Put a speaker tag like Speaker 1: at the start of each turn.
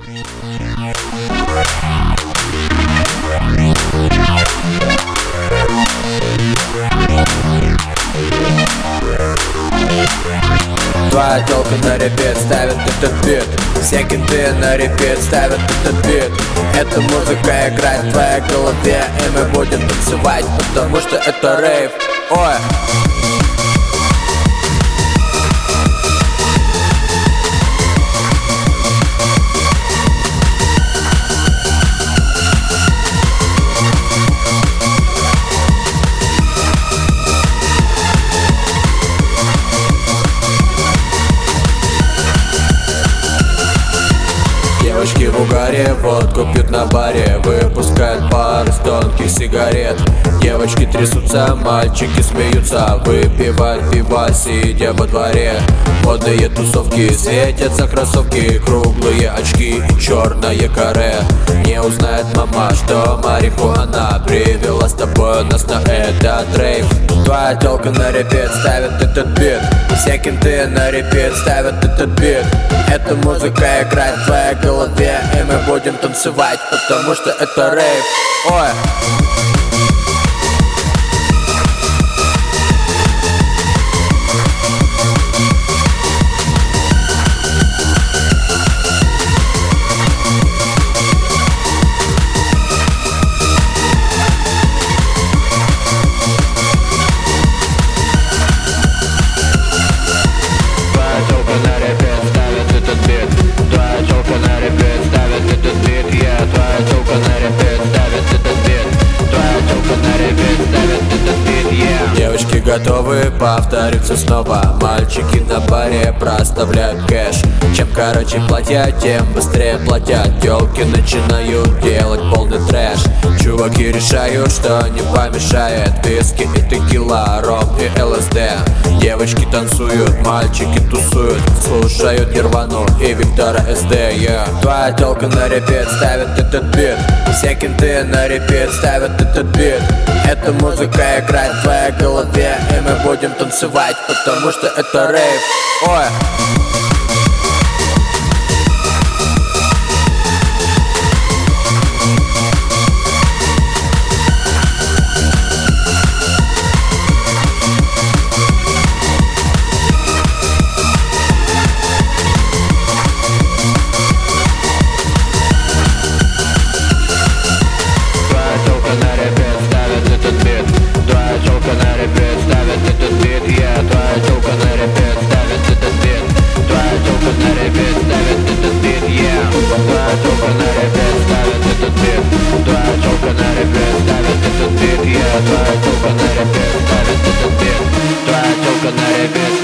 Speaker 1: Твоя тёлка на репет ставит этот бит. Все кенты на репет ставят этот бит. Эта музыка играет в твоей голове, и мы будем танцевать, потому что это рейв. Ой! Девочки в угаре, водку пьют на баре, выпускают пар из тонких сигарет. Девочки трясутся, мальчики смеются, выпивают пиво, сидя во дворе. Модные тусовки, светятся кроссовки, круглые очки и черное каре. Не узнает мама, что марихуана привела с тобой нас на этот рейв. Твоя тёлка на репет ставит этот бит. Все кенты на репет ставят этот бит. Эта музыка играет в твоей голове, и мы будем танцевать, потому что это рейв. Ой! Девочки готовы повториться снова. Мальчики на баре проставляют кэш. Чем короче платья, тем быстрее платят. Тёлки начинают делать полный трэш. Чуваки решают, что не помешает виски и текила, ром и ЛСД. Девочки танцуют, мальчики тусуют, слушают Нирвану и Виктора СД. Твоя тёлка на репет ставит этот бит. Все кенты на репет ставят этот бит. Эта музыка играет в твоей голове, и мы будем танцевать, потому что это рейв. Ой!
Speaker 2: Твоя тёлка на репет ставит этот бит.